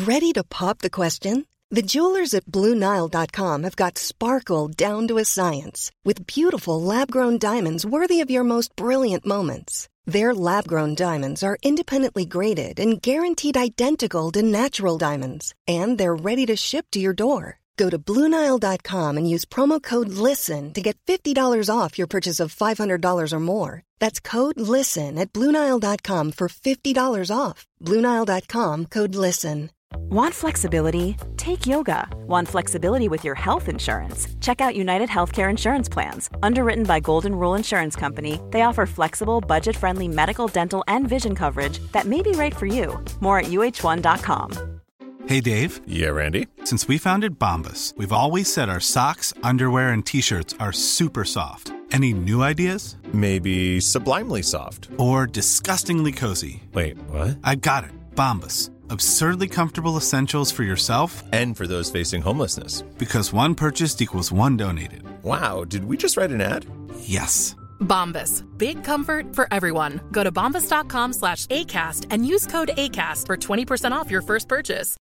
Ready to pop the question? The jewelers at BlueNile.com have got sparkle down to a science with beautiful lab-grown diamonds worthy of your most brilliant moments. Their lab-grown diamonds are independently graded and guaranteed identical to natural diamonds, and they're ready to ship to your door. Go to BlueNile.com and use promo code LISTEN to get $50 off your purchase of $500 or more. That's code LISTEN at BlueNile.com for $50 off. BlueNile.com, code LISTEN. Want flexibility? Take yoga. Want flexibility with your health insurance? Check out United Healthcare Insurance Plans. Underwritten by Golden Rule Insurance Company, they offer flexible, budget-friendly medical, dental, and vision coverage that may be right for you. More at uh1.com. Hey, Dave. Yeah, Randy. Since we founded Bombas, we've always said our socks, underwear, and T-shirts are super soft. Any new ideas? Maybe sublimely soft. Or disgustingly cozy. Wait, what? I got it. Bombas. Absurdly comfortable essentials for yourself and for those facing homelessness. Because one purchased equals one donated. Wow, did we just write an ad? Yes. Bombas. Big comfort for everyone. Go to bombas.com/ACAST and use code ACAST for 20% off your first purchase.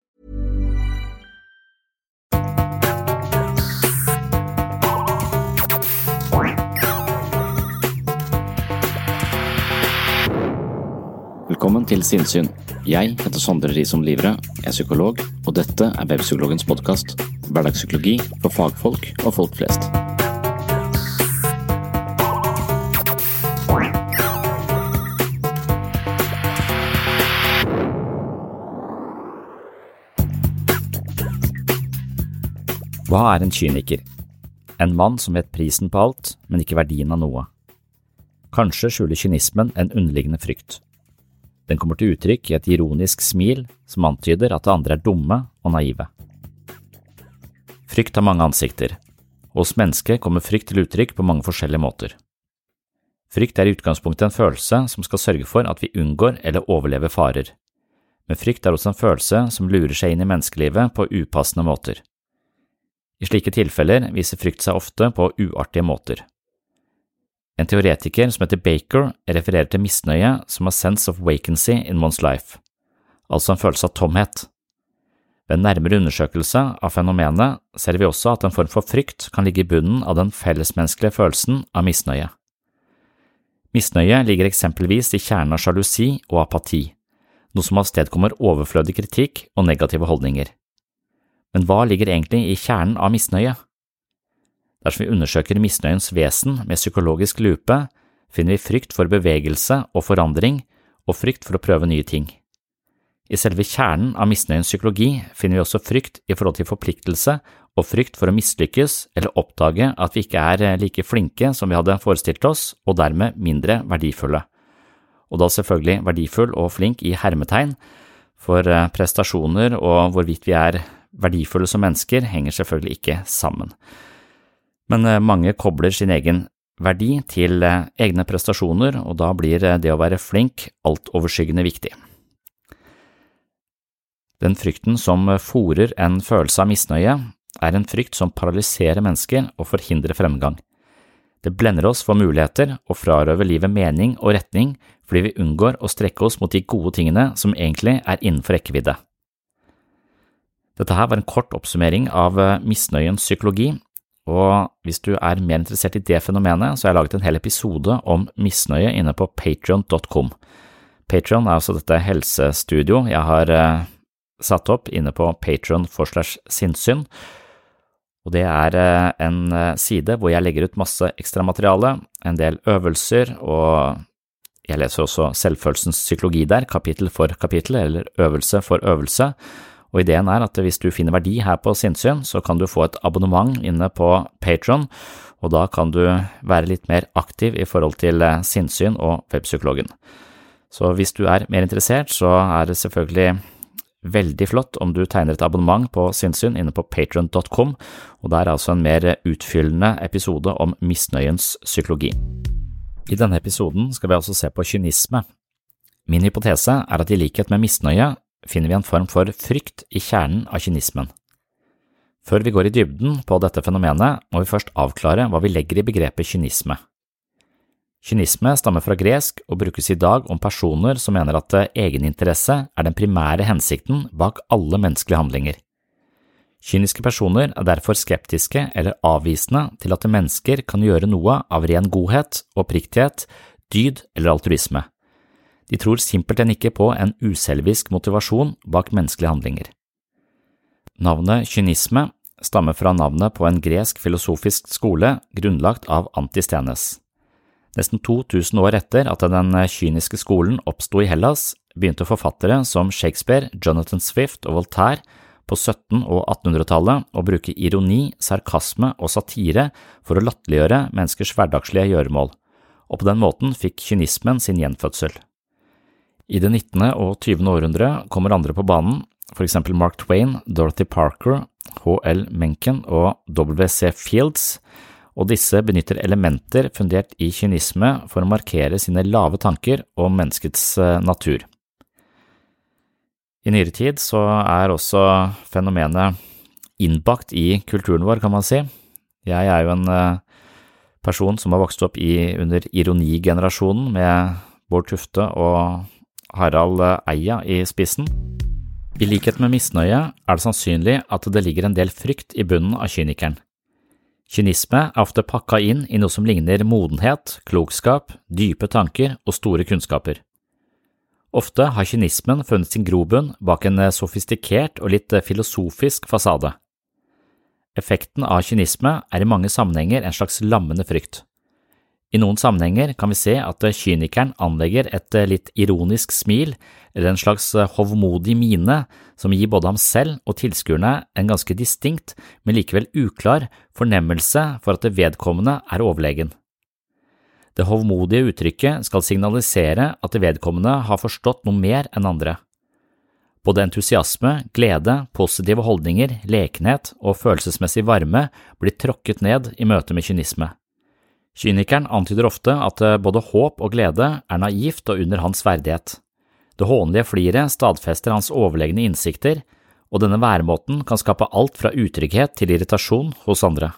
Velkommen til Sinnsyn. Jeg heter Sondre Risom Livre, jeg er psykolog, og dette er Webpsykologens podcast. Hverdagspsykologi for fagfolk og folk flest. Hva er en kyniker? En mann som vet prisen på alt, men ikke verdien av noe. Kanskje skjuler kynismen en underliggende frykt. Den kommer til uttrykk i et ironisk smil som antyder at det andre er dumme og naive. Frykt har mange ansikter. Hos mennesket kommer frykt til uttrykk på mange forskjellige måter. Frykt er i utgangspunktet en følelse som skal sørge for at vi unngår eller overlever farer. Men frykt er også en følelse som lurer seg inn i menneskelivet på upassende måter. I slike tilfeller viser frykt seg ofte på uartige måter. En teoretiker som heter Baker refererer til misnøye som a sense of vacancy in one's life, altså en følelse av tomhet. Ved en nærmere undersøkelse av fenomenet ser vi også at en form for frykt kan ligge i bunnen av den fellesmenneskelige følelsen av misnøye. Misnøye ligger eksempelvis i kjernen av sjalusi og apati, noe som avstedkommer overflødig kritikk og negative holdninger. Men hva ligger egentlig i kjernen av misnøye? Dersom vi undersøker misnøyens vesen med psykologisk lupe, finner vi frykt for bevegelse og forandring, og frykt for å prøve nye ting. I selve kjernen av misnøyens psykologi finner vi også frykt i forhold til forpliktelse og frykt for å mislykkes eller oppdage at vi ikke er like flinke som vi hadde forestilt oss, og dermed mindre verdifulle. Og da selvfølgelig verdifull og flink i hermetegn, for prestasjoner og hvorvidt vi er verdifulle som mennesker henger selvfølgelig ikke sammen. Men mange kobler sin egen verdi til egne prestasjoner, og da blir det å være flink altoverskyggende viktig. Den frykten som fôrer en følelse av misnøye, er en frykt som paralyserer mennesker og forhindrer fremgang. Det blender oss for muligheter og frarøver livet mening og retning fordi vi unngår å strekke oss mot de gode tingene som egentlig er innenfor rekkevidde. Dette her var en kort oppsummering av misnøyens psykologi, og hvis du er mer interessert i det fenomenet, så har jeg laget en hel episode om misnøye inne på patreon.com. Patreon er altså dette helsestudio jeg har satt opp inne på patreon.com/sinnssyn, og det er en side hvor jeg legger ut masse ekstra materiale, en del øvelser, og jeg leser også selvfølelsens psykologi der, kapittel for kapittel, eller øvelse for øvelse. Og ideen er at hvis du finner verdi her på Sinnsyn, så kan du få et abonnement inne på Patreon, og da kan du være litt mer aktiv i forhold til Sinnsyn og Webpsykologen. Så hvis du er mer interessert, så er det selvfølgelig veldig flott om du tegner et abonnement på Sinnsyn inne på patreon.com, og det er altså en mer utfyllende episode om misnøyens psykologi. I denne episoden skal vi altså se på kynisme. Min hypotese er at i likhet med misnøye, finner vi en form for frykt i kjernen av kynismen. Før vi går i dybden på dette fenomenet, må vi først avklare hva vi legger i begrepet kynisme. Kynisme stammer fra gresk og brukes i dag om personer som mener at egeninteresse er den primære hensikten bak alle menneskelige handlinger. Kyniske personer er derfor skeptiske eller avvisende til at mennesker kan gjøre noe av ren godhet, oppriktighet, dyd eller altruisme. De tror simpelthen ikke på en uselvisk motivasjon bak menneskelige handlinger. Navnet kynisme stammer fra navnet på en gresk filosofisk skole grunnlagt av Antisthenes. Nesten 2000 år etter at den kyniske skolen oppstod i Hellas, begynte forfattere som Shakespeare, Jonathan Swift og Voltaire på 1700- og 1800-tallet å bruke ironi, sarkasme og satire for å latterliggjøre menneskers hverdagslige gjøremål, og på den måten fikk kynismen sin gjenfødsel. I det 19. og 20. århundre kommer andre på banen, for eksempel Mark Twain, Dorothy Parker, H.L. Mencken og W.C. Fields, og disse benytter elementer fundert i kynisme for å markere sine lave tanker om menneskets natur. I nyere tid så er også fenomenet innbakt i kulturen vår, kan man si. Jeg er jo en person som har vokst opp under ironigenerasjonen med Bård Tufte og Harald Eia i spissen. I likhet med misnøye er det sannsynlig at det ligger en del frykt i bunnen av kynikeren. Kynisme er ofte pakket inn i noe som ligner modenhet, klokskap, dype tanker og store kunnskaper. Ofte har kynismen funnet sin grobunn bak en sofistikert og litt filosofisk fasade. Effekten av kynisme er i mange sammenhenger en slags lammende frykt. I noen sammenhenger kan vi se at kynikeren anlegger et litt ironisk smil eller en slags hovmodig mine som gir både ham selv og tilskuerne en ganske distinkt, men likevel uklar fornemmelse for at vedkommende er overlegen. Det hovmodige uttrykket skal signalisere at vedkommende har forstått noe mer enn andre. Både entusiasme, glede, positive holdninger, lekenhet og følelsesmessig varme blir tråkket ned i møte med kynisme. Kynikeren antyder ofte at både håp og glede er naivt og under hans verdighet. Det hånlige fliret stadfester hans overlegne innsikter, og denne væremåten kan skape alt fra utrygghet til irritasjon hos andre.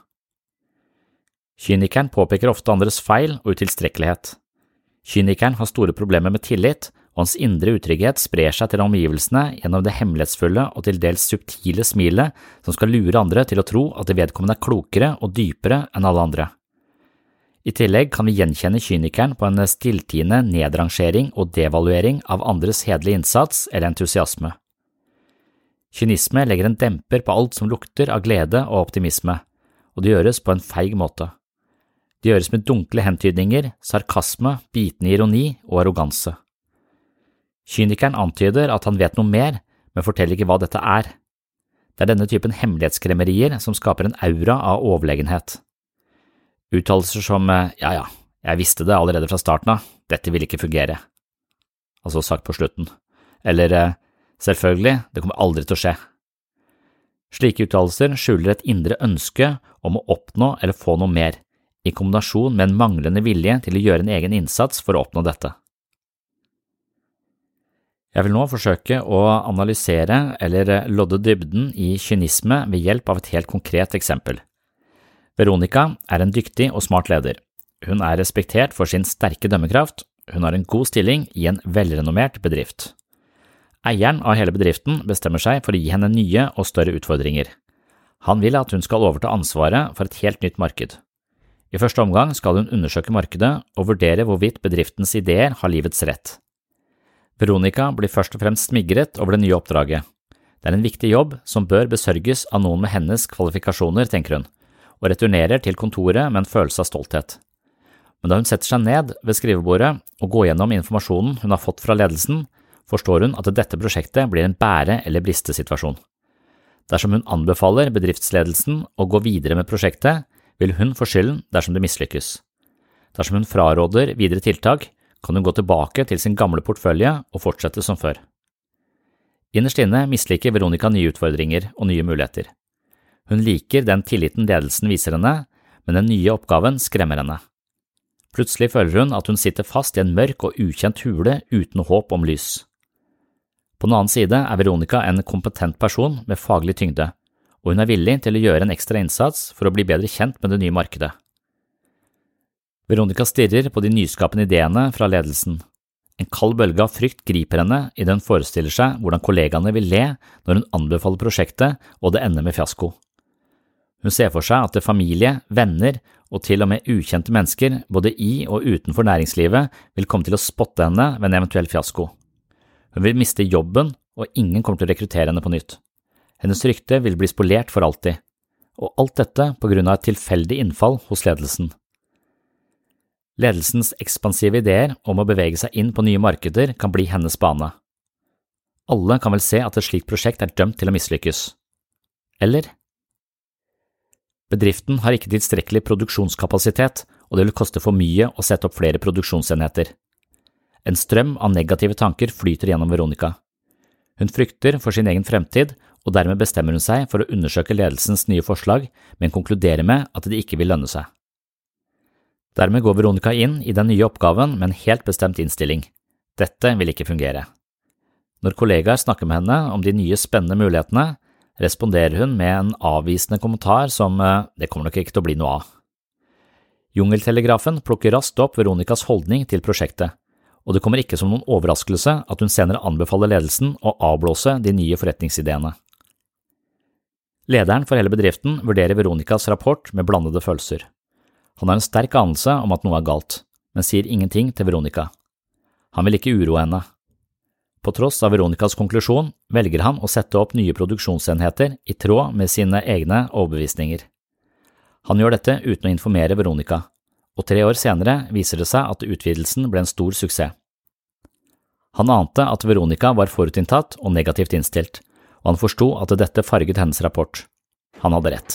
Kynikeren påpeker ofte andres feil og utilstrekkelighet. Kynikeren har store problemer med tillit, og hans indre utrygghet sprer seg til omgivelsene gjennom det hemmelighetsfulle og til dels subtile smilet som skal lure andre til å tro at vedkommende er klokere og dypere enn alle andre. I tillegg kan vi gjenkjenne kynikeren på en stilltiende nedrangering og devaluering av andres hederlige innsats eller entusiasme. Kynisme legger en demper på alt som lukter av glede og optimisme, og det gjøres på en feig måte. Det gjøres med dunkle hentydninger, sarkasme, bitende ironi og arroganse. Kynikeren antyder at han vet noe mer, men forteller ikke hva dette er. Det er denne typen hemmelighetskremmerier som skaper en aura av overlegenhet. Uttalelser som «ja, jeg visste det allerede fra starten av, dette vil ikke fungere», altså sagt på slutten, eller «selvfølgelig, det kommer aldri til å skje». Slike uttalelser skjuler et indre ønske om å oppnå eller få noe mer, i kombinasjon med en manglende vilje til å gjøre en egen innsats for å oppnå dette. Jeg vil nå forsøke å analysere eller lodde dybden i kynisme ved hjelp av et helt konkret eksempel. Veronica er en dyktig og smart leder. Hun er respektert for sin sterke dømmekraft, hun har en god stilling i en velrenommert bedrift. Eieren av hele bedriften bestemmer seg for å gi henne nye og større utfordringer. Han vil at hun skal overta ansvaret for et helt nytt marked. I første omgang skal hun undersøke markedet og vurdere hvorvidt bedriftens ideer har livets rett. Veronica blir først og fremst smigret over det nye oppdraget. Det er en viktig jobb som bør besørges av noen med hennes kvalifikasjoner, tenker hun, og returnerer til kontoret med en følelse av stolthet. Men da hun setter seg ned ved skrivebordet og går gjennom informasjonen hun har fått fra ledelsen, forstår hun at dette prosjektet blir en bære- eller bristesituasjon. Dersom hun anbefaler bedriftsledelsen å gå videre med prosjektet, vil hun få skylden dersom det mislykkes. Dersom hun fraråder videre tiltak, kan hun gå tilbake til sin gamle portfølje og fortsette som før. Innerst inne misliker Veronica nye utfordringer og nye muligheter. Hun liker den tilliten ledelsen viser henne, men den nye oppgaven skremmer henne. Plutselig føler hun at hun sitter fast i en mørk og ukjent hule uten håp om lys. På den annen side er Veronica en kompetent person med faglig tyngde, og hun er villig til å gjøre en ekstra innsats for å bli bedre kjent med det nye markedet. Veronica stirrer på de nyskapende ideene fra ledelsen. En kald bølge av frykt griper henne i det hun forestiller seg hvordan kollegaene vil le når hun anbefaler prosjektet og det ender med fiasko. Hun ser for seg at familie, venner og til og med ukjente mennesker både i og utenfor næringslivet vil komme til å spotte henne ved en eventuell fiasko. Hun vil miste jobben, og ingen kommer til å rekruttere henne på nytt. Hennes rykte vil bli spolert for alltid, og alt dette på grunn av et tilfeldig innfall hos ledelsen. Ledelsens ekspansive ideer om å bevege seg inn på nye markeder kan bli hennes bane. Alle kan vel se at et slikt prosjekt er dømt til å mislykkes. Eller? Bedriften har ikke tilstrekkelig produksjonskapasitet, og det vil koste for mye å sette opp flere produksjonsenheter. En strøm av negative tanker flyter gjennom Veronica. Hun frykter for sin egen fremtid, og dermed bestemmer hun seg for å undersøke ledelsens nye forslag, men konkluderer med at det ikke vil lønne seg. Dermed går Veronica inn i den nye oppgaven med en helt bestemt innstilling. Dette vil ikke fungere. Når kollegaer snakker med henne om de nye spennende mulighetene, responderer hun med en avvisende kommentar som «det kommer nok ikke til å bli noe av». Jungeltelegrafen plukker raskt opp Veronicas holdning til prosjektet, og det kommer ikke som noen overraskelse at hun senere anbefaler ledelsen å avblåse de nye forretningsideene. Lederen for hele bedriften vurderer Veronicas rapport med blandede følelser. Han har en sterk anelse om at noe er galt, men sier ingenting til Veronica. Han vil ikke uroe henne. På tross av Veronicas konklusjon velger han å sette opp nye produksjonsenheter i tråd med sine egne overbevisninger. Han gjør dette uten å informere Veronica, og 3 år senere viser det seg at utvidelsen ble en stor suksess. Han ante at Veronica var forutinntatt og negativt innstilt, og han forsto at dette farget hennes rapport. Han hadde rett.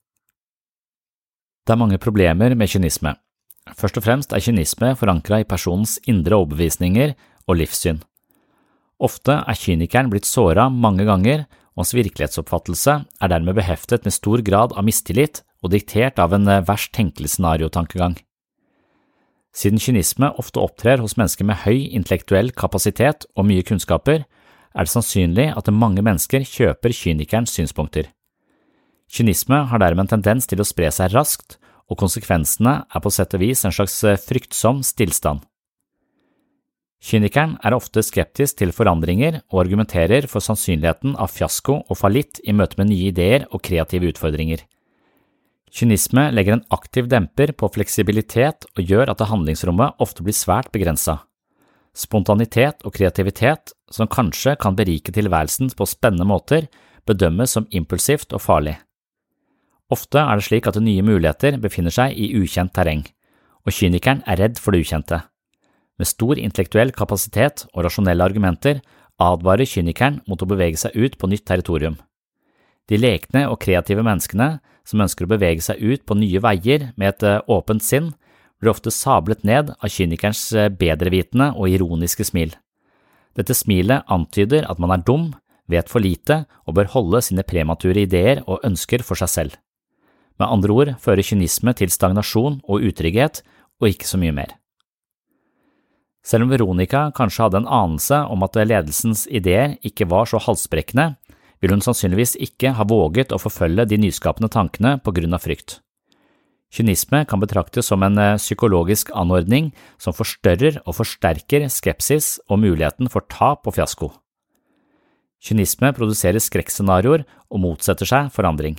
Det er mange problemer med kynisme. Først og fremst er kynisme forankret i personens indre overbevisninger og livssyn. Ofte er kynikeren blitt såret mange ganger, og hans virkelighetsoppfattelse er dermed beheftet med stor grad av mistillit og diktert av en verst tenkelig scenariotankegang. Siden kynisme ofte opptrer hos mennesker med høy intellektuell kapasitet og mye kunnskaper, er det sannsynlig at mange mennesker kjøper kynikerens synspunkter. Kynisme har dermed en tendens til å spre seg raskt, og konsekvensene er på sett og vis en slags fryktsom stillstand. Kynikeren er ofte skeptisk til forandringer og argumenterer for sannsynligheten av fiasko og fallitt i møte med nye ideer og kreative utfordringer. Kynisme legger en aktiv demper på fleksibilitet og gjør at handlingsrommet ofte blir svært begrenset. Spontanitet og kreativitet, som kanskje kan berike tilværelsen på spennende måter, bedømmes som impulsivt og farlig. Ofte er det slik at nye muligheter befinner seg i ukjent terreng, og kynikeren er redd for det ukjente. Med stor intellektuell kapasitet og rasjonelle argumenter advarer kynikeren mot å bevege seg ut på nytt territorium. De lekne og kreative menneskene som ønsker å bevege seg ut på nye veier med et åpent sinn, blir ofte sablet ned av kynikerens bedrevitende og ironiske smil. Dette smilet antyder at man er dum, vet for lite og bør holde sine premature ideer og ønsker for seg selv. Med andre ord fører kynisme til stagnasjon og utrygghet, og ikke så mye mer. Selv om Veronica kanskje hadde en anelse om at ledelsens ideer ikke var så halsbrekkende, vil hun sannsynligvis ikke ha våget å forfølge de nyskapende tankene på grunn av frykt. Kynisme kan betraktes som en psykologisk anordning som forstørrer og forsterker skepsis og muligheten for tap og fiasko. Kynisme produserer skrekkscenarioer og motsetter seg forandring.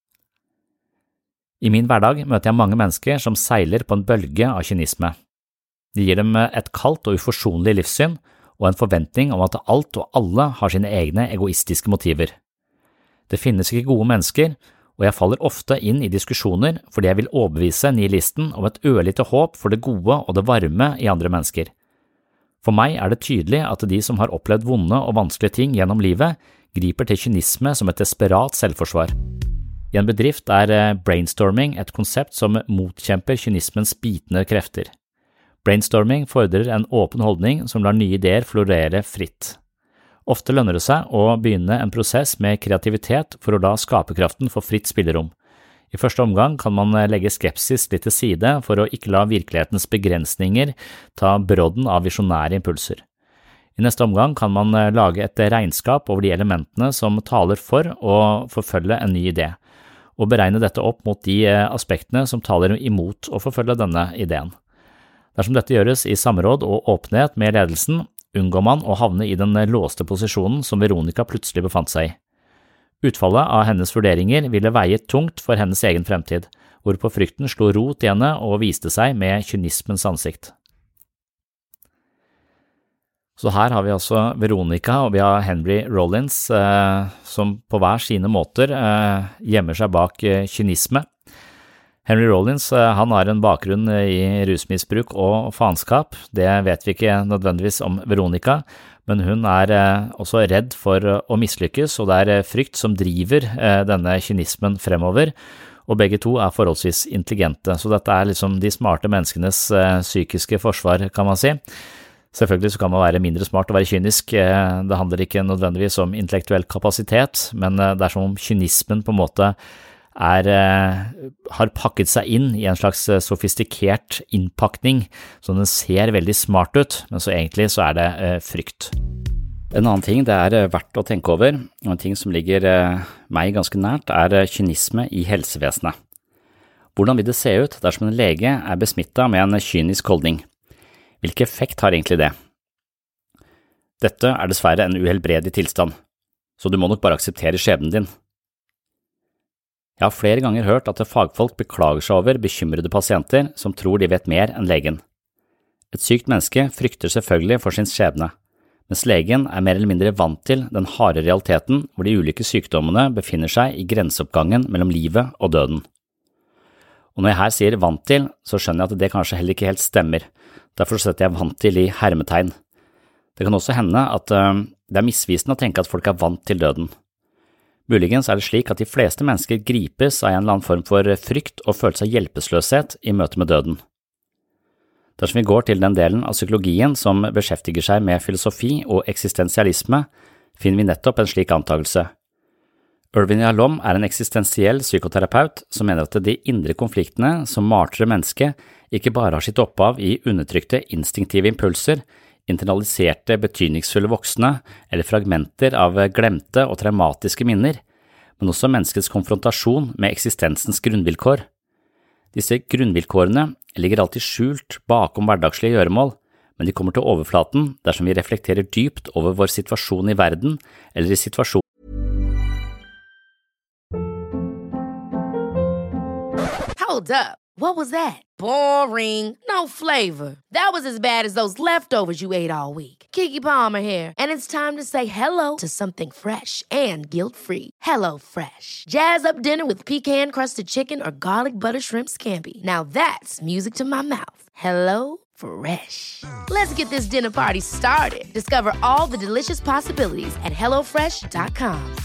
I min hverdag møter jeg mange mennesker som seiler på en bølge av kynisme. Det gir dem et kaldt og uforsonlig livssyn og en forventning om at alt og alle har sine egne egoistiske motiver. Det finnes ikke gode mennesker, og jeg faller ofte inn i diskusjoner fordi jeg vil overbevise nihilisten om et ørlite håp for det gode og det varme i andre mennesker. For meg er det tydelig at de som har opplevd vonde og vanskelige ting gjennom livet, griper til kynisme som et desperat selvforsvar. I en bedrift er brainstorming et konsept som motkjemper kynismens bitende krefter. Brainstorming fordrer en åpen holdning som lar nye ideer florere fritt. Ofte lønner det seg å begynne en prosess med kreativitet for å la skaperkraften få fritt spillerom. I første omgang kan man legge skepsis litt til side for å ikke la virkelighetens begrensninger ta brodden av visjonære impulser. I neste omgang kan man lage et regnskap over de elementene som taler for å forfølge en ny idé, og beregne dette opp mot de aspektene som taler imot å forfølge denne ideen. Dersom dette gjøres i samråd og åpenhet med ledelsen, unngår man å havne i den låste posisjonen som Veronica plutselig befant seg i. Utfallet av hennes vurderinger ville veie tungt for hennes egen fremtid, hvorpå frykten slo rot i henne og viste seg med kynismens ansikt. Så her har vi altså Veronica og vi har Henry Rollins som på hver sine måter gjemmer seg bak kynisme. Henry Rollins han har en bakgrunn i rusmisbruk og faenskap, det vet vi ikke nødvendigvis om Veronica, men hun også redd for å mislykkes, og det frykt som driver denne kynismen fremover, og begge to forholdsvis intelligente, så dette liksom de smarte menneskenes psykiske forsvar, kan man si. Selvfølgelig så kan man være mindre smart og være kynisk, det handler ikke nødvendigvis om intellektuell kapasitet, men det som om kynismen på en måte har pakket seg inn i en slags sofistikert innpakning, så den ser veldig smart ut, men så egentlig så det frykt. En annen ting det verdt å tenke over, og en ting som ligger meg ganske nært, kynisme i helsevesenet. Hvordan vil det se ut dersom en lege besmittet med en kynisk holdning? Hvilken effekt har egentlig det? Dette dessverre en uhelbredelig tilstand, så du må nok bare akseptere skjebnen din. Jeg har flere ganger hørt at fagfolk beklager seg over bekymrede pasienter som tror de vet mer enn legen. Et sykt menneske frykter selvfølgelig for sin skjebne, mens legen mer eller mindre vant til den harde realiteten hvor de ulike sykdommene befinner seg i grenseoppgangen mellom livet og døden. Og når jeg her sier vant til, så skjønner jeg at det kanskje heller ikke helt stemmer, derfor setter jeg vant til i hermetegn. Det kan også hende at det misvisende å tenke at folk vant til døden. Muligens det slik at de fleste mennesker gripes av en eller annen form for frykt og følelse av hjelpeløshet i møte med døden. Dersom vi går til den delen av psykologien som beskjeftiger seg med filosofi og eksistensialisme, finner vi nettopp en slik antagelse. Irvin Yalom en eksistensiell psykoterapeut som mener at de indre konfliktene som martrer mennesket ikke bare har sitt opphav i undertrykte instinktive impulser, internaliserte betydningsfulle voksne eller fragmenter av glemte og traumatiske minner, men også menneskets konfrontasjon med eksistensens grunnvilkår. Disse grunnvilkårene ligger alltid skjult bakom hverdagslige gjøremål, men de kommer til overflaten dersom vi reflekterer dypt over vår situasjon i verden eller i situasjonen. Hold up. What was that? Boring. No flavor. That was as bad as those leftovers you ate all week. Keke Palmer here, and it's time to say hello to something fresh and guilt-free. Hello Fresh. Jazz up dinner with pecan-crusted chicken or garlic butter shrimp scampi. Now that's music to my mouth. Hello Fresh. Let's get this dinner party started. Discover all the delicious possibilities at HelloFresh.com.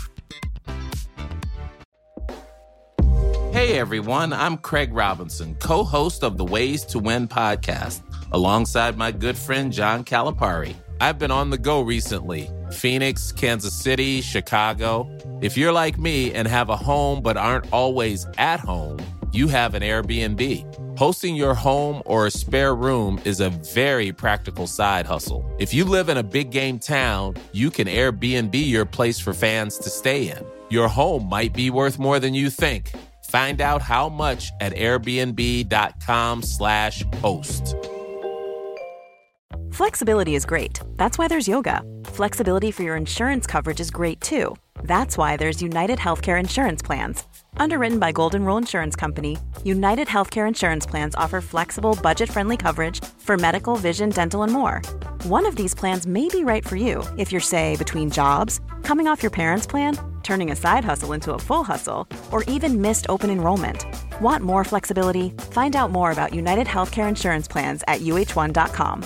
Hey everyone, I'm Craig Robinson, co-host of the Ways to Win podcast, alongside my good friend John Calipari. I've been on the go recently. Phoenix, Kansas City, Chicago. If you're like me and have a home but aren't always at home, you have an Airbnb. Hosting your home or a spare room is a very practical side hustle. If you live in a big game town, you can Airbnb your place for fans to stay in. Your home might be worth more than you think. Find out how much at airbnb.com/host. Flexibility is great. That's why there's yoga. Flexibility for your insurance coverage is great too. That's why there's United Healthcare Insurance Plans. Underwritten by Golden Rule Insurance Company, United Healthcare Insurance Plans offer flexible, budget-friendly coverage for medical, vision, dental, and more. One of these plans may be right for you if you're, say, between jobs, coming off your parents' plan, turning a side hustle into a full hustle, or even missed open enrollment. Want more flexibility? Find out more about United Healthcare Insurance Plans at uh1.com.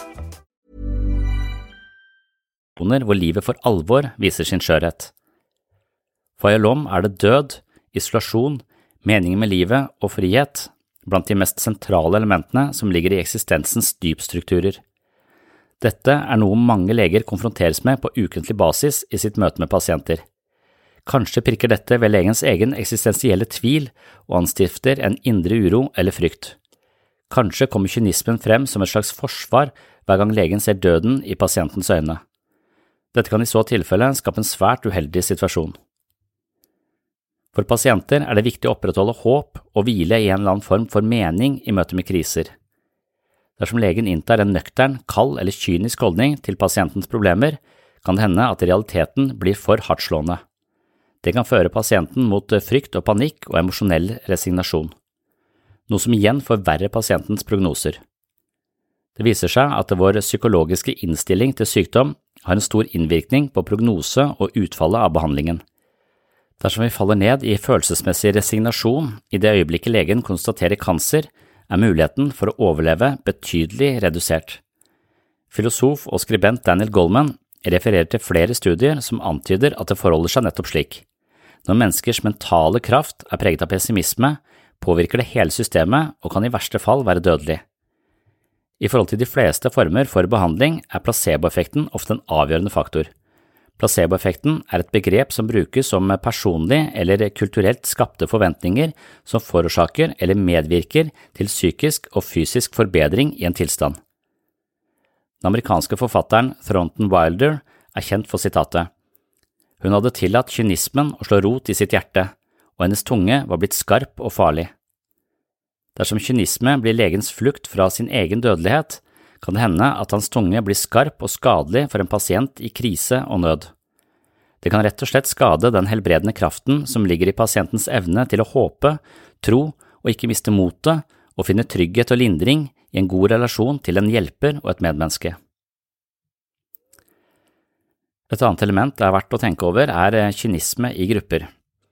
Hvor livet for alvor viser sin skjørhet. For Yalom det død, isolasjon, meningen med livet og frihet blant de mest sentrale elementene som ligger i eksistensens dypstrukturer. Dette noe mange leger konfronteres med på ukentlig basis i sitt møte med pasienter. Kanskje prikker dette ved legens egen eksistensielle tvil og anstifter en indre uro eller frykt. Kanskje kommer kynismen frem som et slags forsvar hver gang legen ser døden i pasientens øyne. Dette kan i så tilfelle skape en svært uheldig situasjon. For pasienter det viktig å opprettholde håp og hvile i en eller annen form for mening i møte med kriser. Dersom legen inntar en nøktern, kald eller kynisk holdning til pasientens problemer, kan det hende at realiteten blir for hardtslående. Det kan føre pasienten mot frykt og panikk og emosjonell resignasjon, noe som igjen forverrer pasientens prognoser. Det viser seg at vår psykologiske innstilling til sykdom har en stor innvirkning på prognose og utfallet av behandlingen. Dersom vi faller ned i følelsesmessig resignasjon i det øyeblikket legen konstaterer kanser, er muligheten for å overleve betydelig redusert. Filosof og skribent Daniel Goleman refererer til flere studier som antyder at det forholder seg nettopp slik. Når menneskers mentale kraft er preget av pessimisme, påvirker det hele systemet og kan i verste fall være dødelig. I forhold til de fleste former for behandling er placeboeffekten ofte en avgjørende faktor. Placeboeffekten er et begrep som brukes om personlig eller kulturelt skapte forventninger som forårsaker eller medvirker til psykisk og fysisk forbedring i en tilstand. Den amerikanske forfatteren Thornton Wilder er kjent for sitatet: «Hun hadde tillatt kynismen å slå rot i sitt hjerte, og hennes tunge var blitt skarp og farlig.» Dersom kynisme blir legens flukt fra sin egen dødelighet, kan det hende at hans tunge blir skarp og skadelig for en pasient i krise og nød. Det kan rett og slett skade den helbredende kraften som ligger i pasientens evne til å håpe, tro og ikke miste motet og finne trygghet og lindring i en god relasjon til en hjelper og et medmenneske. Et annet element det er verdt å tenke over er kynisme i grupper.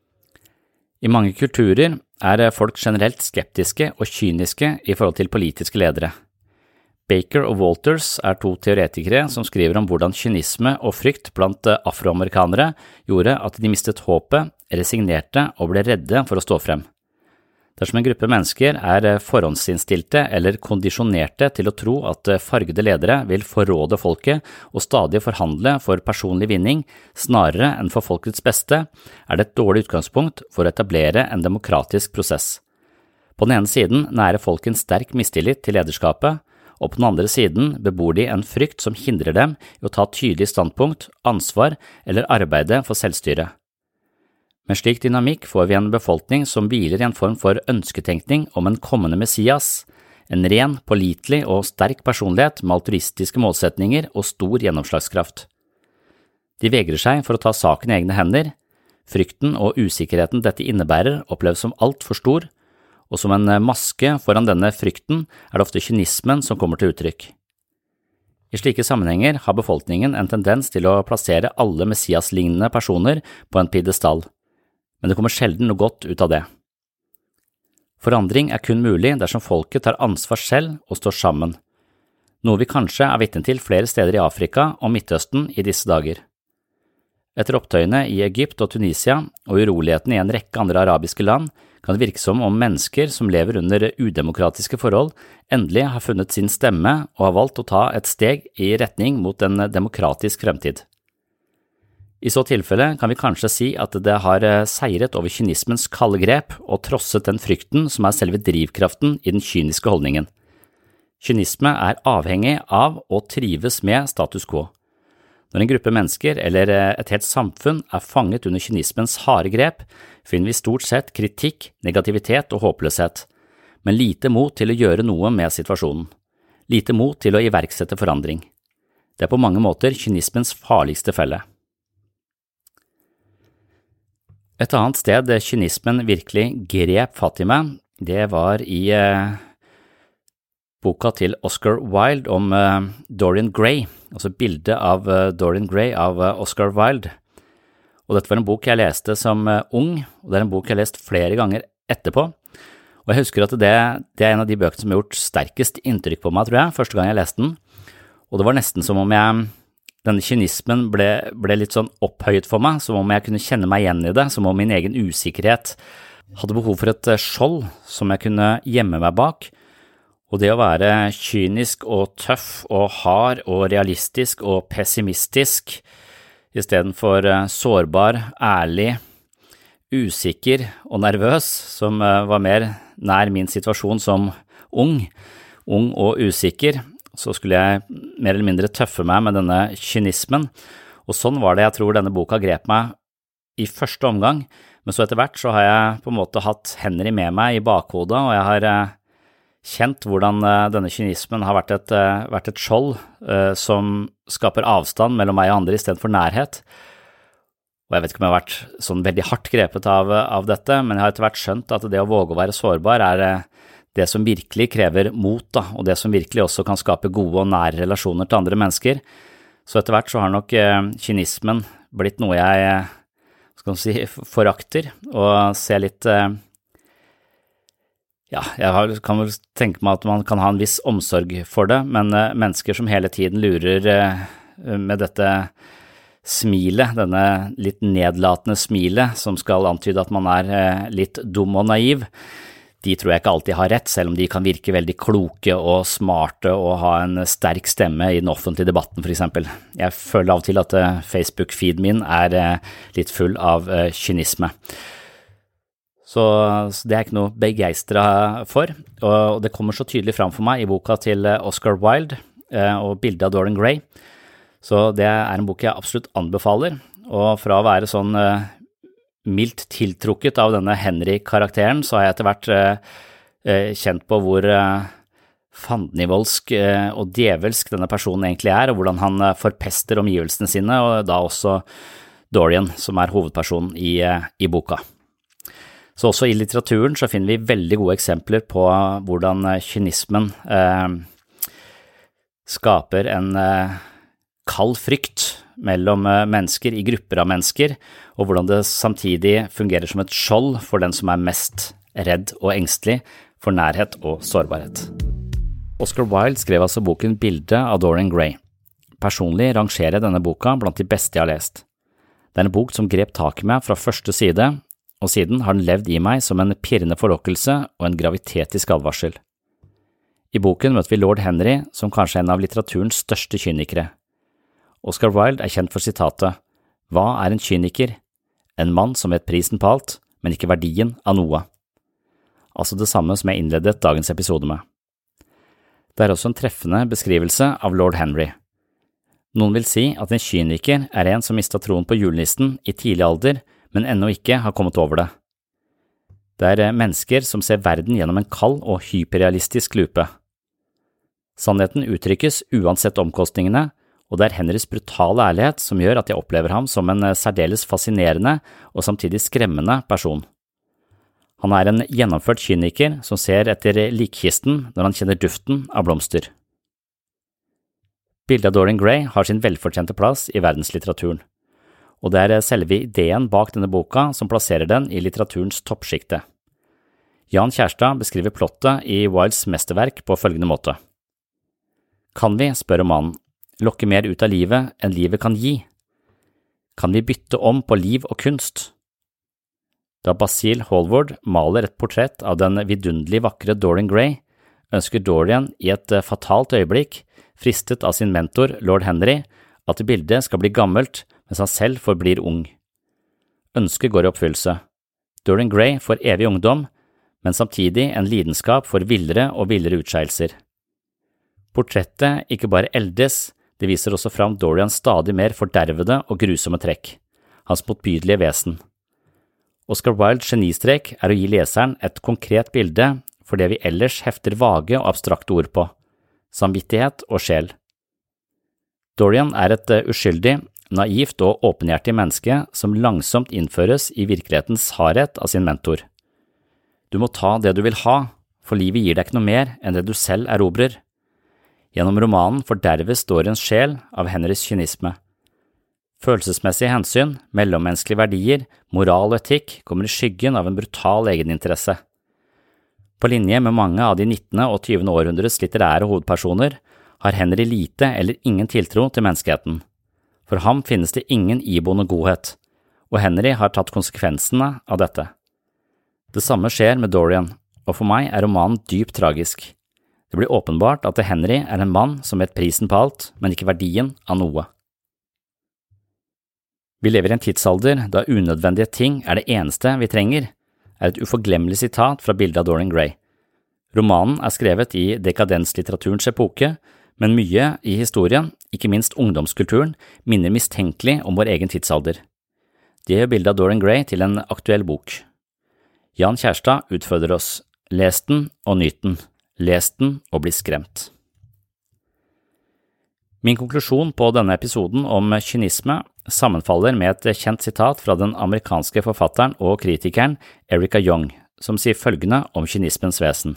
I mange kulturer er folk generelt skeptiske og kyniske i forhold til politiske ledere. Baker og Walters er to teoretikere som skriver om hvordan kynisme og frykt blant afroamerikanere gjorde at de mistet håpet, resignerte og ble redde for å stå frem. Dersom en gruppe mennesker er forhåndsinnstilte eller kondisjonerte til å tro at fargede ledere vil forråde folket og stadig forhandle for personlig vinning snarere enn for folkets beste, er det et dårlig utgangspunkt for å etablere en demokratisk prosess. På den ene siden nærer folk en sterk mistillit til lederskapet, og på den andre siden bebor de en frykt som hindrer dem i å ta tydelig standpunkt, ansvar eller arbeide for selvstyre. Med slik dynamikk får vi en befolkning som hviler i en form for ønsketenkning om en kommende Messias, en ren, pålitelig og sterk personlighet med altruistiske målsetninger og stor gjennomslagskraft. De vegrer seg for å ta saken i egne hender, frykten og usikkerheten dette innebærer oppleves som alt for stor, og som en maske foran denne frykten er det ofte kynismen som kommer til uttrykk. I slike sammenhenger har befolkningen en tendens til å plassere alle messiaslignende personer på en piedestal, men det kommer sjelden noe godt ut av det. Forandring er kun mulig dersom folket tar ansvar selv og står sammen, noe vi kanskje er vitne til flere steder i Afrika og Midtøsten i disse dager. Etter opptøyene i Egypt og Tunisia og urolighetene i en rekke andre arabiske land kan det virke som om mennesker som lever under udemokratiske forhold endelig har funnet sin stemme og har valgt å ta et steg i retning mot en demokratisk fremtid. I så tilfelle kan vi kanskje si at det har seiret over kynismens kalde grep og trosset den frykten som er selve drivkraften i den kyniske holdningen. Kynisme er avhengig av og trives med status quo. Når en gruppe mennesker eller et helt samfunn er fanget under kynismens harde grep, finner vi stort sett kritikk, negativitet og håpløshet, men lite mot til å gjøre noe med situasjonen. Lite mot til å iverksette forandring. Det er på mange måter kynismens farligste felle. Et annet sted kynismen virkelig grep fatt i meg, det var i boka til Oscar Wilde om Dorian Gray, altså bildet av Dorian Gray av Oscar Wilde. Og dette var en bok jeg leste som ung, og det er en bok jeg har lest flere ganger etterpå. Og jeg husker at det er en av de bøkene som har gjort sterkest inntrykk på meg, tror jeg, første gang jeg leste den. Og det var nesten som om denne kynismen ble litt sånn opphøyet for meg, som om jeg kunne kjenne meg igjen i det, som om min egen usikkerhet hadde behov for et skjold som jeg kunne gjemme meg bak. Og det å være kynisk og tøff og hard og realistisk og pessimistisk, i stedet for sårbar, ærlig, usikker og nervøs, som var mer nær min situasjon som ung og usikker, så skulle jeg mer eller mindre tøffe meg med denne kynismen, og sånn var det jeg tror denne boka grep meg i første omgang, men så etter hvert så har jeg på en måte hatt Henry med meg i bakhodet, og jeg har kjent hvordan denne kynismen har vært et skjold som skaper avstand mellom meg og andre I stedet for nærhet. Og jeg vet ikke om jeg har vært sånn veldig hardt grepet av dette, men jeg har etter hvert skjønt at det å våge å være sårbar det som virkelig krever mot, da, og det som virkelig også kan skape gode og nære relasjoner til andre mennesker. Så etter hvert så har nok kynismen blitt noe jeg forakter, og ser litt jeg kan vel tenke meg at man kan ha en viss omsorg for det, men mennesker som hele tiden lurer med dette smilet, denne litt nedlatende smilet som skal antyde at man litt dum og naiv, de tror jeg ikke alltid har rett, selv om de kan virke veldig kloke og smarte og ha en sterk stemme I den offentlige debatten for eksempel. Jeg føler av og til at Facebook-feeden min litt full av kynisme. Så det ikke noe begeistret for, og det kommer så tydelig fram for meg I boka til Oscar Wilde og bildet av Dorian Gray. Så det en bok jeg absolutt anbefaler, og fra å være sånn mildt tiltrukket av denne Henry-karakteren, så har jeg etter hvert kjent på hvor fandenivoldsk og djevelsk denne personen egentlig og hvordan han forpester omgivelsene sine, og da også Dorian, som hovedpersonen I boka. Så også I litteraturen så finner vi veldig gode eksempler på hvordan kynismen skaper en kald frykt mellom mennesker I grupper av mennesker, og hvordan det samtidig fungerer som et skjold for den som mest redd og engstelig for nærhet og sårbarhet. Oscar Wilde skrev altså boken Bildet av Dorian Gray. Personlig rangerer jeg denne boka blant de beste jeg har lest. Det en bok som grep tak I meg fra første side, og siden har den levd I meg som en pirrende forlokkelse og en gravitetisk advarsel. I boken møter vi lord Henry som kanskje en av litteraturens største kynikere. Oscar Wilde kjent for sitatet «Hva en kyniker? En mann som vet prisen på alt, men ikke verdien av noe». Altså det samme som jeg innledet dagens episode med. Det også en treffende beskrivelse av lord Henry. Noen vil si at en kyniker en som mistet troen på julenissen I tidlig alder, men ennå ikke har kommet over det. Det mennesker som ser verden gjennom en kald og hyperrealistisk lupe. Sannheten uttrykkes uansett omkostningene, og det Henrys brutale ærlighet som gjør at jeg opplever ham som en særdeles fascinerende og samtidig skremmende person. Han en gjennomført kyniker som ser etter likkisten når han kjenner duften av blomster. Bildet av Dorian Gray har sin velfortjente plass I verdenslitteraturen, og det selve ideen bak denne boka som plasserer den I litteraturens toppskikte. Jan Kjærstad beskriver plottet I Wildes mesterverk på følgende måte. Kan vi, spør mannen, lokke mer ut av livet enn livet kan gi? Kan vi bytte om på liv og kunst? Da Basil Hallward maler et portrett av den vidunderlig vakre Dorian Gray, ønsker Dorian I et fatalt øyeblikk, fristet av sin mentor, lord Henry, at bildet skal bli gammelt, mens han selv forblir ung. Ønsket går I oppfyllelse. Dorian Gray får evig ungdom, men samtidig en lidenskap for villere og villere utskeielser. Portrettet ikke bare eldes, det viser også fram Dorians stadig mer fordervede og grusomme trekk, hans motbydelige vesen. Oscar Wildes genistrek å gi leseren et konkret bilde for det vi ellers hefter vage og abstrakte ord på, samvittighet og sjel. Dorian et uskyldig, naivt og åpenhjertig menneske som langsomt innføres I virkelighetens hardhet av sin mentor. Du må ta det du vil ha, for livet gir deg ikke noe mer enn det du selv erobrer. Gjennom romanen forderves Dorians sjel av Henrys kynisme. Følelsesmessige hensyn, mellommenneskelige verdier, moral og etikk kommer I skyggen av en brutal egeninteresse. På linje med mange av de 19. og 20. århundres litterære hovedpersoner har Henry lite eller ingen tiltro til menneskeheten. For ham finnes det ingen iboende godhet, og Henry har tatt konsekvensene av dette. Det samme skjer med Dorian, og for meg romanen dypt tragisk. Det blir åpenbart at Henry en mann som vet prisen på alt, men ikke verdien av noe. Vi lever I en tidsalder da unødvendige ting det eneste vi trenger, et uforglemmelig sitat fra bildet av Dorian Gray. Romanen skrevet I dekadenslitteraturens epoke, men mye I historien, ikke minst ungdomskulturen, minner mistenkelig om vår egen tidsalder. Det gjør bildet av Dorian Gray til en aktuell bok. Jan Kjærstad utfordrer oss, les den og nyt den. les den og bli skremt. Min konklusjon på denne episoden om kynisme sammenfaller med et kjent sitat fra den amerikanske forfatteren og kritikeren Erica Jong, som sier følgende om kynismens vesen.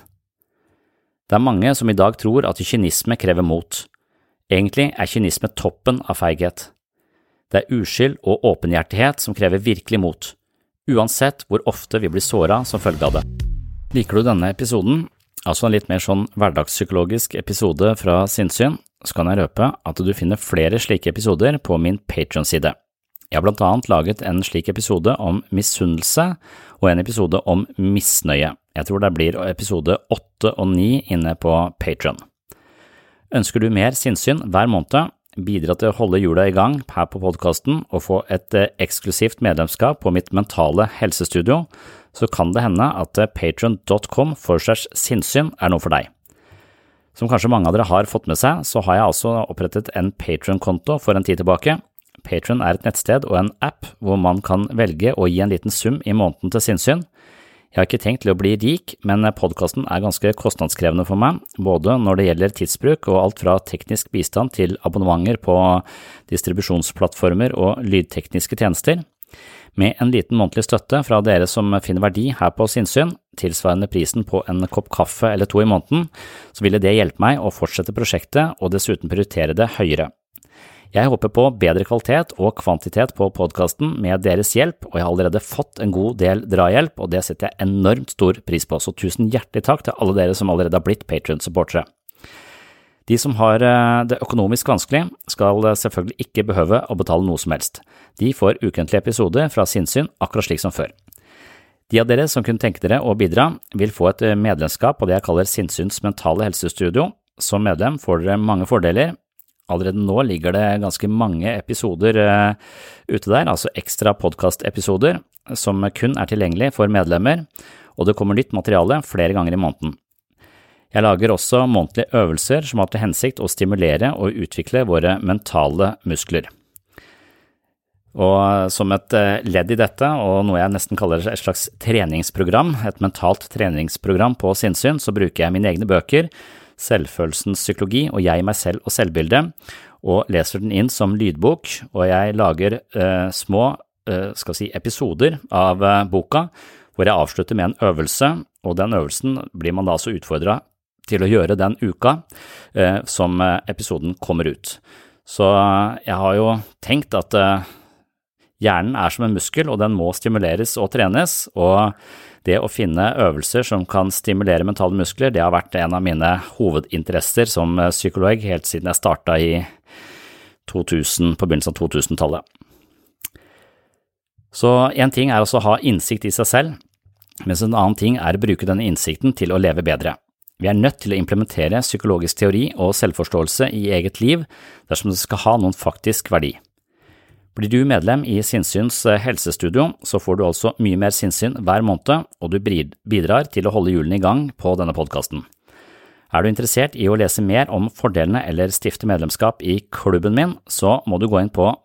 Det er mange som i dag tror at kynisme krever mot. Egentlig er kynisme toppen av feighet. Det er uskyld og åpenhjertighet som krever virkelig mot, uansett hvor ofte vi blir såret som følge av det. Liker du denne episoden, altså en litt mer sånn hverdagspsykologisk episode fra Sinnsyn, så kan jeg røpe at du finner flere slike episoder på min Patreon-side. Jeg har blant annet laget en slik episode om misunnelse og en episode om misnøye. Jeg tror det blir episode 8 og 9 inne på Patreon. Ønsker du mer sinnssyn hver måned, bidra til å holde hjula i gang her på podcasten og få et eksklusivt medlemskap på mitt mentale helsestudio, så kan det hende at patreon.com/sinnssyn er noe for deg. Som kanskje mange av dere har fått med seg, så har jeg altså opprettet en Patreon-konto for en tid tilbake. Patreon er et nettsted og en app hvor man kan velge å gi en liten sum i måneden til sinnssyn. Jeg har ikke tenkt til å bli rik, men podcasten er ganske kostnadskrevende for meg, både når det gjelder tidsbruk og alt fra teknisk bistand til abonnementer på distribusjonsplattformer og lydtekniske tjenester. Med en liten månedlig støtte fra dere som finner verdi her på Sinnsyn, tilsvarende prisen på en kopp kaffe eller 2 i måneden, så ville det hjelpe meg å fortsette prosjektet og dessuten prioritere det høyere. Jeg håper på bedre kvalitet og kvantitet på podcasten med deres hjelp, og jeg har allerede fått en god del drahjelp, og det setter jeg enormt stor pris på, så tusen hjertelig takk til alle dere som allerede har blitt Patreon-supportere. De som har det økonomisk vanskelig, skal selvfølgelig ikke behøve å betale noe som helst. De får ukentlige episoder fra Sinnsyn akkurat slik som før. De av dere som kunne tenke dere å bidra, vil få et medlemskap på det jeg kaller Sinnsyns mentale helsestudio. Som medlem får dere mange fordeler. Allerede nå ligger det ganske mange episoder ute der, altså ekstra podcast-episoder, som kun er tilgjengelig for medlemmer, og det kommer nytt materiale flere ganger i måneden. Jeg lager også månedlige øvelser som har til hensikt å stimulere og utvikle våre mentale muskler. Og som et ledd i dette, og noe jeg nesten kaller et slags treningsprogram, et mentalt treningsprogram på Sinnsyn, så bruker jeg mine egne bøker, Selvfølelsens psykologi og Jeg, meg selv og selvbilde, og leser den inn som lydbok, og jeg lager små episoder av boka, hvor jeg avslutter med en øvelse, og den øvelsen blir man da altså utfordret til å gjøre den uka som episoden kommer ut. Så jeg har jo tenkt at hjernen er som en muskel, og den må stimuleres og trenes, og det å finne øvelser som kan stimulere mentale muskler, det har vært en av mine hovedinteresser som psykolog helt siden jeg startet i 2000, på begynnelsen av 2000-tallet. Så en ting er også å ha innsikt i seg selv, mens en annen ting er å bruke denne innsikten til å leve bedre. Vi er nødt til å implementere psykologisk teori og selvforståelse i eget liv dersom det skal ha noen faktisk verdi. Blir du medlem i Sinnsyns helsestudio, så får du altså mye mer sinnssyn hver måned, og du bidrar til å holde hjulene i gang på denne podcasten. Er du interessert i å lese mer om fordelene eller stifte medlemskap i klubben min, så må du gå inn på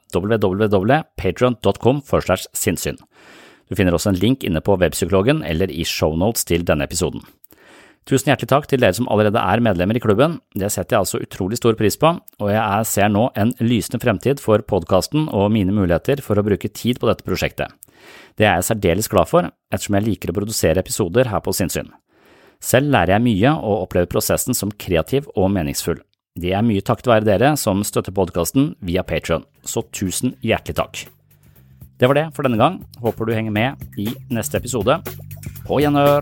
www.patreon.com/sinnssyn. Du finner også en link inne på webpsykologen eller i shownotes til denne episoden. Tusen hjertelig takk til dere som allerede er medlemmer i klubben. Det setter jeg altså utrolig stor pris på, og jeg ser nå en lysende fremtid for podcasten og mine muligheter for å bruke tid på dette prosjektet. Det er jeg særdeles glad for, ettersom jeg liker å produsere episoder her på Sinnsyn. Selv lærer jeg mye og opplever prosessen som kreativ og meningsfull. Det er mye takket være dere som støtter podcasten via Patreon, så tusen hjertelig takk. Det var det for denne gang. Håper du henger med i neste episode. På gjenhør!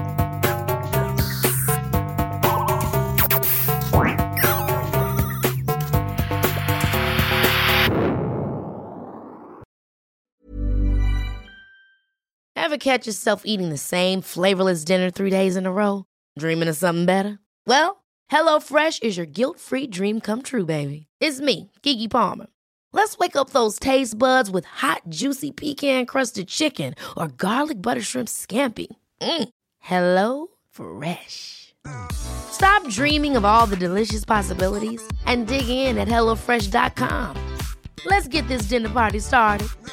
Ever catch yourself eating the same flavorless dinner 3 days in a row? Dreaming of something better? Well, HelloFresh is your guilt-free dream come true, baby. It's me, Keke Palmer. Let's wake up those taste buds with hot, juicy pecan-crusted chicken or garlic butter shrimp scampi. Hello Fresh. Stop dreaming of all the delicious possibilities and dig in at HelloFresh.com. Let's get this dinner party started.